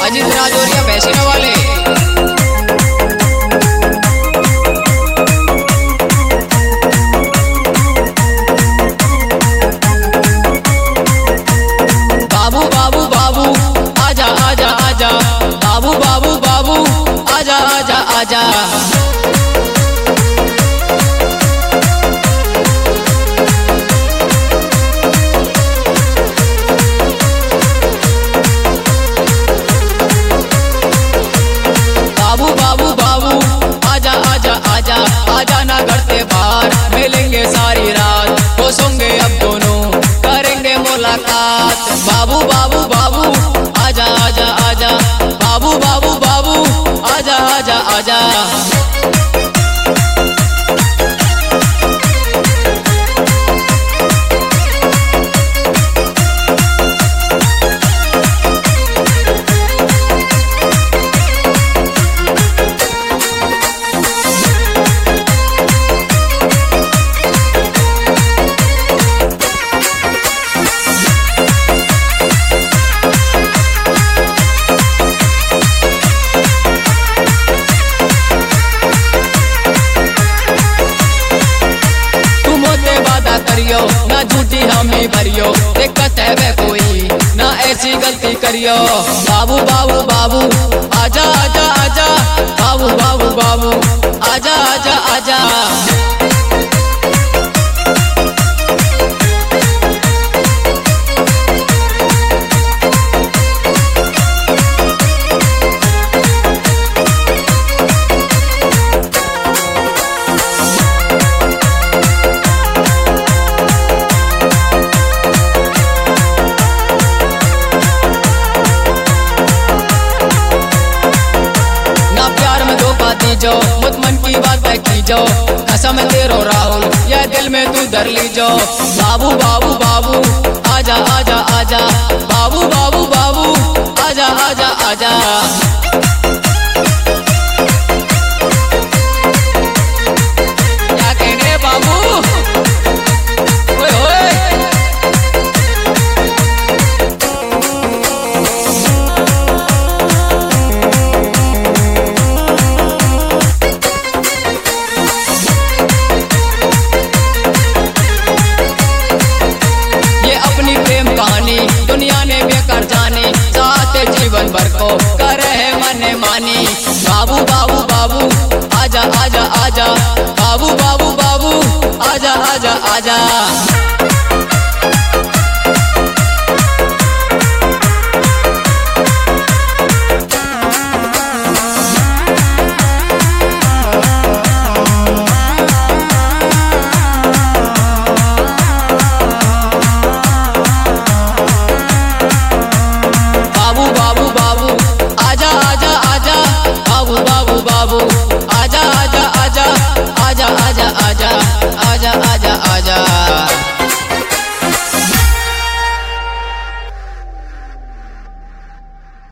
अजीत राजौरिया भैंसिया वाले। बाबू बाबू बाबू आजा आजा आजा, बाबू बाबू बाबू आजा आजा आजा। बाबू बाबू बाबू आजा आजा आजा, आजा ना करते बाहर, मिलेंगे सारी रात, होंगे अब दोनों करेंगे मुलाकात। बाबू बाबू बाबू आजा आजा आजा, बाबू बाबू बाबू आजा आजा आजा। करियो ना झूठी हमें भरियो, दिक्कत है वे कोई ना ऐसी गलती करियो। बाबू बाबू बाबू आजा आजा आजा, बाबू बाबू बाबू आजा आजा आजा। जो मुझ मन की बात है की जो, कसम तेरो राहुल यह दिल में तू धर ली जो। बाबू बाबू बाबू आजा आजा आजा, बाबू बाबू बाबू आजा आजा आजा। क्या कहने बाबू, ओए ओए। दुनिया ने बेकार जाने, चाहते जीवन भर को करे है मने मानी। बाबू बाबू बाबू आजा आजा आजा, बाबू बाबू बाबू आजा आजा आजा। बाबू बाबू बाबू आजा आजा आजा, बाबू बाबू बाबू आजा आजा आजा, आजा आजा आजा, आजा आजा आजा।